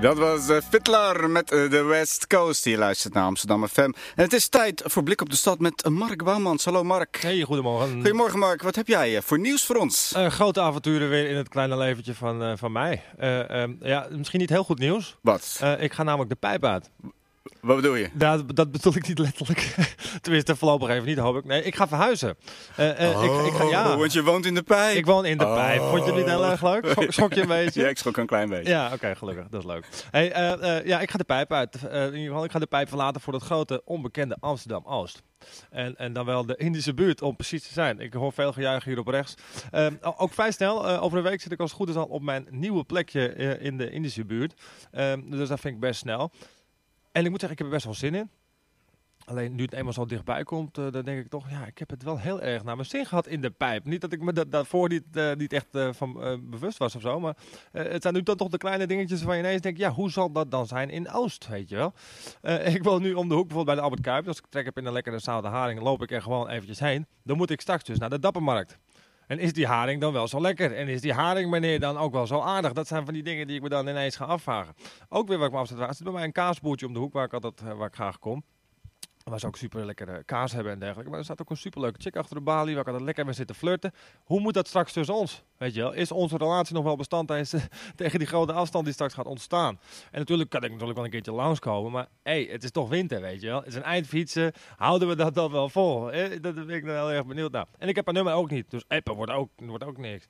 Dat was Fiddler met de West Coast. Je luistert naar Amsterdam FM. En het is tijd voor Blik op de Stad met Mark Bouwmans. Hallo Mark. Hey, goedemorgen. Goedemorgen Mark. Wat heb jij voor nieuws voor ons? Grote avonturen weer in het kleine leventje van mij. Ja, misschien niet heel goed nieuws. Wat? Ik ga namelijk de pijp uit. Wat bedoel je? Dat bedoel ik niet letterlijk. Tenminste, voorlopig even niet, hoop ik. Nee, ik ga verhuizen. Want je woont in de pijp. Ik woon in de pijp. Vond je het niet heel erg leuk? Schrok je een beetje? Ja, ik schrok een klein beetje. Ja, oké, gelukkig. Dat is leuk. Hey, ik ga de pijp uit. In ieder geval, ik ga de pijp verlaten voor dat grote, onbekende Amsterdam-Oost. En dan wel de Indische buurt, om precies te zijn. Ik hoor veel gejuich hier op rechts. Ook vrij snel. Over een week zit ik als het goed is al op mijn nieuwe plekje in de Indische buurt. Dus dat vind ik best snel. En ik moet zeggen, ik heb er best wel zin in. Alleen nu het eenmaal zo dichtbij komt, dan denk ik toch, ja, ik heb het wel heel erg naar mijn zin gehad in de pijp. Niet dat ik me daarvoor niet echt van bewust was of zo, maar het zijn nu dan toch de kleine dingetjes waarvan je ineens denkt, ja, hoe zal dat dan zijn in Oost, weet je wel? Ik woon nu om de hoek bijvoorbeeld bij de Albert Kuip. Als ik trek heb in een lekkere zoute haring, loop ik er gewoon eventjes heen. Dan moet ik straks dus naar de Dappermarkt. En is die haring dan wel zo lekker? En is die haring, meneer, dan ook wel zo aardig? Dat zijn van die dingen die ik me dan ineens ga afvragen. Ook weer waar ik me afzet. Er zit bij mij een kaasboertje om de hoek waar ik graag kom. Waar ze ook super lekkere kaas hebben en dergelijke. Maar er staat ook een superleuke chick achter de balie waar ik altijd lekker mee zit te flirten. Hoe moet dat straks tussen ons? Weet je wel? Is onze relatie nog wel bestand tegen die grote afstand die straks gaat ontstaan? En natuurlijk kan ik wel een keertje langskomen. Maar het is toch winter, weet je wel? Het is een eindfietsen. Houden we dat dan wel vol? Dat ben ik nou heel erg benieuwd naar. En ik heb haar nummer ook niet. Dus appen wordt ook niks.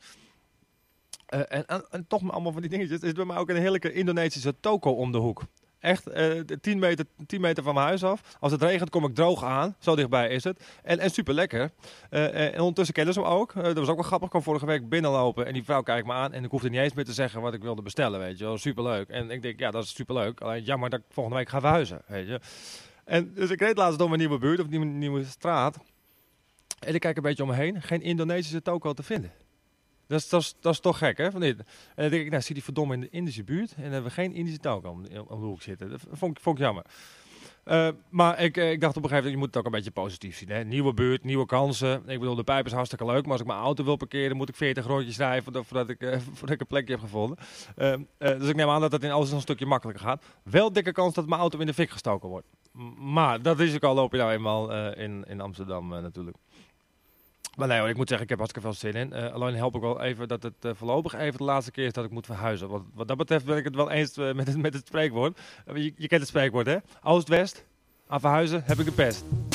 En toch allemaal van die dingetjes. Er is bij mij ook een heerlijke Indonesische toko om de hoek. Echt 10 meter van mijn huis af. Als het regent kom ik droog aan. Zo dichtbij is het. En super lekker. En ondertussen kennen ze hem ook. Dat was ook wel grappig. Ik kwam vorige week binnenlopen en die vrouw kijkt me aan. En ik hoefde niet eens meer te zeggen wat ik wilde bestellen. Weet je wel. Superleuk. En ik denk, ja, dat is superleuk. Alleen jammer dat ik volgende week ga verhuizen. Weet je. En dus ik reed laatst door mijn nieuwe buurt. Of nieuwe straat. En ik kijk een beetje om me heen. Geen Indonesische toko te vinden. Dat is toch gek, hè? Van dit. En dan denk ik, nou, zie die verdomme in de Indische buurt. En dan hebben we geen Indische toko om de hoek zitten. Dat vond ik jammer. Maar ik dacht op een gegeven moment, je moet het ook een beetje positief zien. Hè? Nieuwe buurt, nieuwe kansen. Ik bedoel, de pijp is hartstikke leuk. Maar als ik mijn auto wil parkeren, moet ik 40 rondjes rijden voordat ik een plekje heb gevonden. Dus ik neem aan dat het in alles een stukje makkelijker gaat. Wel dikke kans dat mijn auto in de fik gestoken wordt. Maar dat risico loop je nou eenmaal in Amsterdam natuurlijk. Maar nee hoor, ik moet zeggen, ik heb hartstikke veel zin in. Alleen help ik wel even dat het voorlopig even de laatste keer is dat ik moet verhuizen. Wat dat betreft ben ik het wel eens met het spreekwoord. Je kent het spreekwoord, hè? Oost-West, aan verhuizen heb ik de pest.